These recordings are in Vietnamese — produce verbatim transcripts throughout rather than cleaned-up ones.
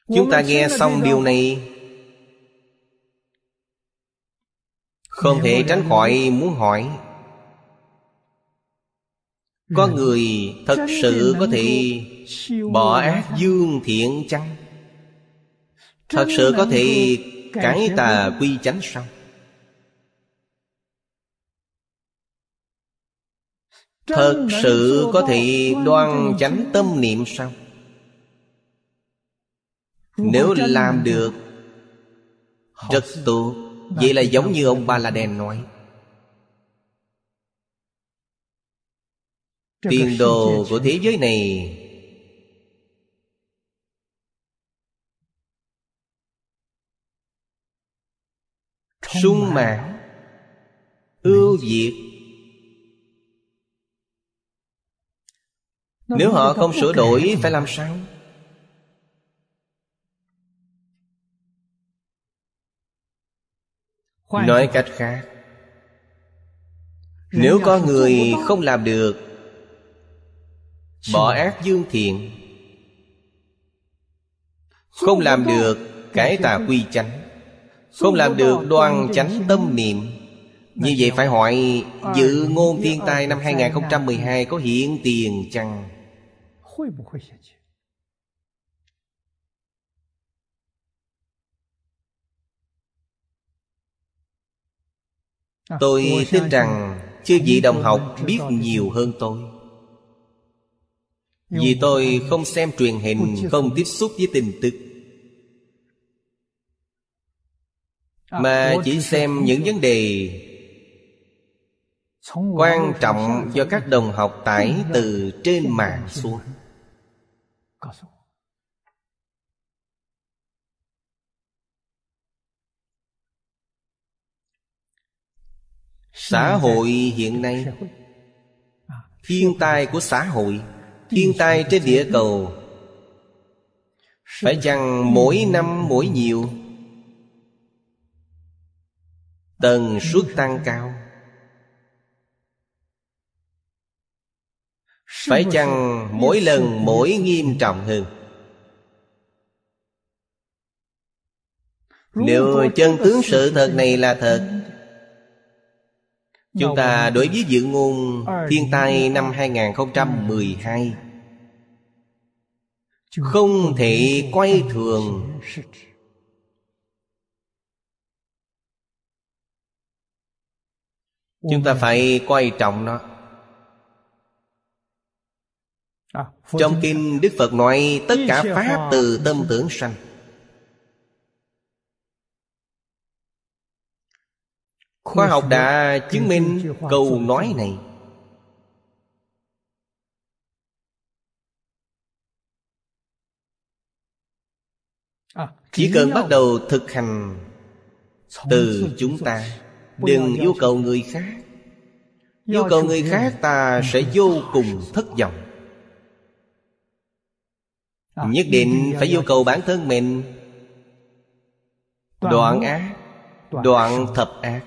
Chúng ta nghe xong điều này, không thể tránh khỏi muốn hỏi. Có người thật sự có thể bỏ ác dương thiện chăng? Thật sự có thể cải tà quy chánh sao? Thật sự có thể đoan chánh tâm niệm sao? Nếu làm được, rất tốt. Vậy là giống như ông Ba La Đen nói, tiền đồ của thế giới này sung mãn, ưu việt. Nếu họ không sửa đổi phải làm sao? Nói cách khác, nếu có người không làm được bỏ ác dương thiện, không làm được cải tà quy chánh, không làm được đoan chánh tâm niệm, như vậy phải hỏi dự ngôn thiên tai năm hai không một hai có hiện tiền chăng? Tôi tin rằng chư vị đồng học biết nhiều hơn tôi, vì tôi không xem truyền hình, không tiếp xúc với tin tức, mà chỉ xem những vấn đề quan trọng do các đồng học tải từ trên mạng xuống. Xã hội hiện nay, thiên tai của xã hội, thiên tai trên địa cầu, phải chăng mỗi năm mỗi nhiều, tần suất tăng cao? Phải chăng mỗi lần mỗi nghiêm trọng hơn? Nếu chân tướng sự thật này là thật, chúng ta đối với dự ngôn thiên tai năm hai không một hai không thể quay thường. Chúng ta phải coi trọng nó. Trong kinh Đức Phật nói tất cả pháp từ tâm tưởng sanh. Khoa học đã chứng minh câu nói này. Chỉ cần bắt đầu thực hành từ chúng ta, đừng yêu cầu người khác. Yêu cầu người khác ta sẽ vô cùng thất vọng. Nhất định phải yêu cầu bản thân mình. Đoạn ác, đoạn thập ác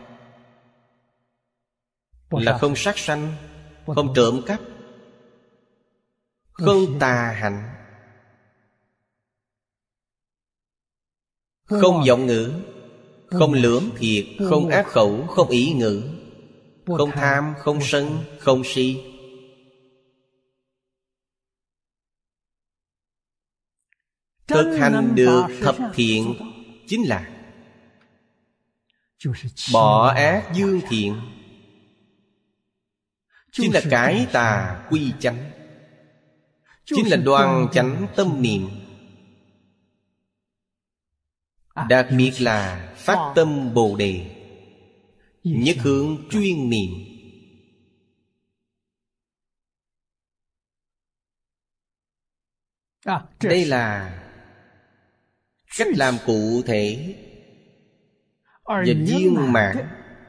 là không sát sanh, không trộm cắp, không tà hạnh, không vọng ngữ, không lưỡng thiệt, không ác khẩu, không ỷ ngữ, không tham, không sân, không si. Thực hành được thập thiện chính là bỏ ác dương thiện, chính là cải tà quy chánh, chính là đoan chánh tâm niệm. Đặc biệt là phát tâm Bồ Đề, nhất hướng chuyên niệm. Đây là cách làm cụ thể và viên mãn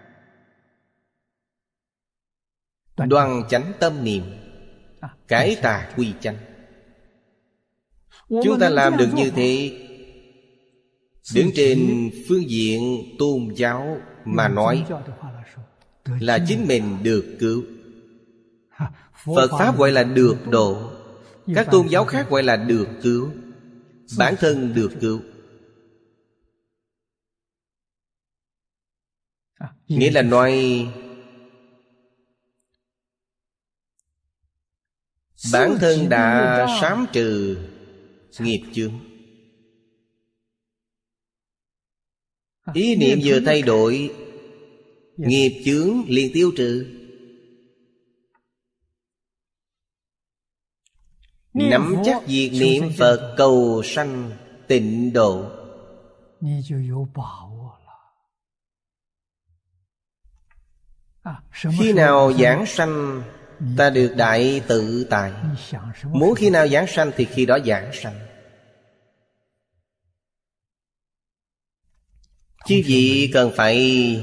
đoan chánh tâm niệm, cải tà quy chánh. Chúng ta làm được như thế, đứng trên phương diện tôn giáo mà nói là chính mình được cứu. Phật Pháp gọi là được độ, các tôn giáo khác gọi là được cứu. bản thân được cứu. Nghĩa là nói bản thân đã sám trừ nghiệp chướng. Ý niệm vừa thay đổi, nghiệp chướng liền tiêu trừ. Nắm chắc việc niệm Phật cầu sanh tịnh độ, khi nào giảng sanh ta được đại tự tại. Muốn khi nào giảng sanh thì khi đó giảng sanh. Chứ gì cần phải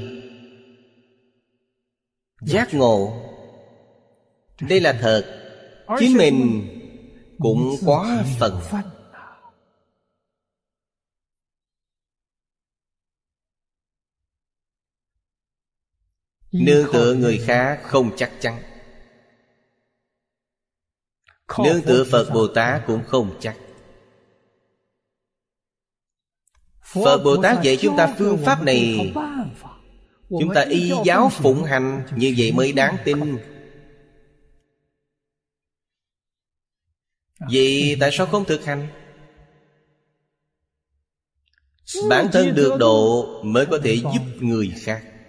giác ngộ. Đây là thật. Chính mình cũng quá phần. Nương tựa người khác không chắc chắn. Nương tựa Phật Bồ Tát cũng không chắc. Phật Bồ Tát dạy chúng ta phương pháp này, chúng ta y giáo phụng hành, như vậy mới đáng tin. Vậy tại sao không thực hành? Bản thân được độ mới có thể giúp người khác.